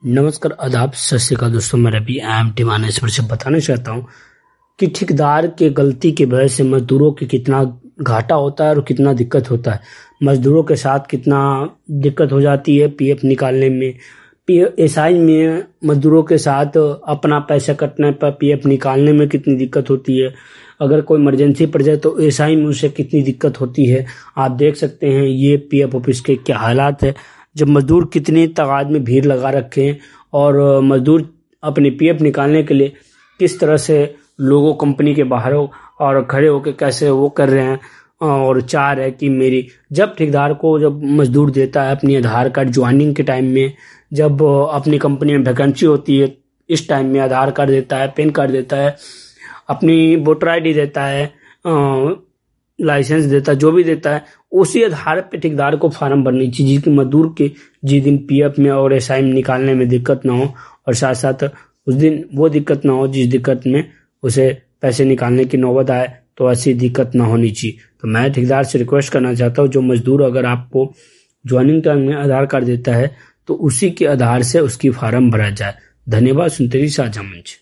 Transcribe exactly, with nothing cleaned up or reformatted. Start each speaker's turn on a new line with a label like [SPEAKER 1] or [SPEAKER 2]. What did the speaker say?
[SPEAKER 1] नमस्कार, आदाब, सत श्री अकाल दोस्तों। मैं Ravi I M T Manesar से बताना चाहता हूँ कि ठेकेदार के गलती की वजह से मजदूरों के कितना घाटा होता है और कितना दिक्कत होता है। मजदूरों के साथ कितना दिक्कत हो जाती है पीएफ निकालने में, एसआई में मजदूरों के साथ अपना पैसा कटने पर पीएफ निकालने में कितनी दिक्कत होती है। अगर कोई इमरजेंसी पड़ जाए तो एसआई में उसे कितनी दिक्कत होती है। आप देख सकते हैं ये पीएफ ऑफिस के क्या हालात है, जब मजदूर कितनी तादाद में भीड़ लगा रखे हैं और मजदूर अपने पीएफ निकालने के लिए किस तरह से लोगों कंपनी के बाहर हो और खड़े होकर कैसे वो कर रहे हैं। और चाह रहे कि मेरी जब ठेकेदार को जब मजदूर देता है अपनी आधार कार्ड ज्वाइनिंग के टाइम में, जब अपनी कंपनी में वैकेंसी होती है इस टाइम में आधार कार्ड देता है, पैन कार्ड देता है, अपनी वोटर आई डी देता है, लाइसेंस देता है, जो भी देता है उसी आधार पे ठेकेदार को फार्म भरनी चाहिए जिसकी मजदूर के जिस दिन पीएफ में और एसआई में निकालने में दिक्कत ना हो और साथ साथ उस दिन वो दिक्कत ना हो जिस दिक्कत में उसे पैसे निकालने की नौबत आए, तो ऐसी दिक्कत ना होनी चाहिए। तो मैं ठेकेदार से रिक्वेस्ट करना चाहता हूँ, जो मजदूर अगर आपको ज्वाइनिंग टाइम में आधार कार्ड देता है तो उसी के आधार से उसकी फार्म भरा जाए। धन्यवाद। सुनते रहिए साझा मंच।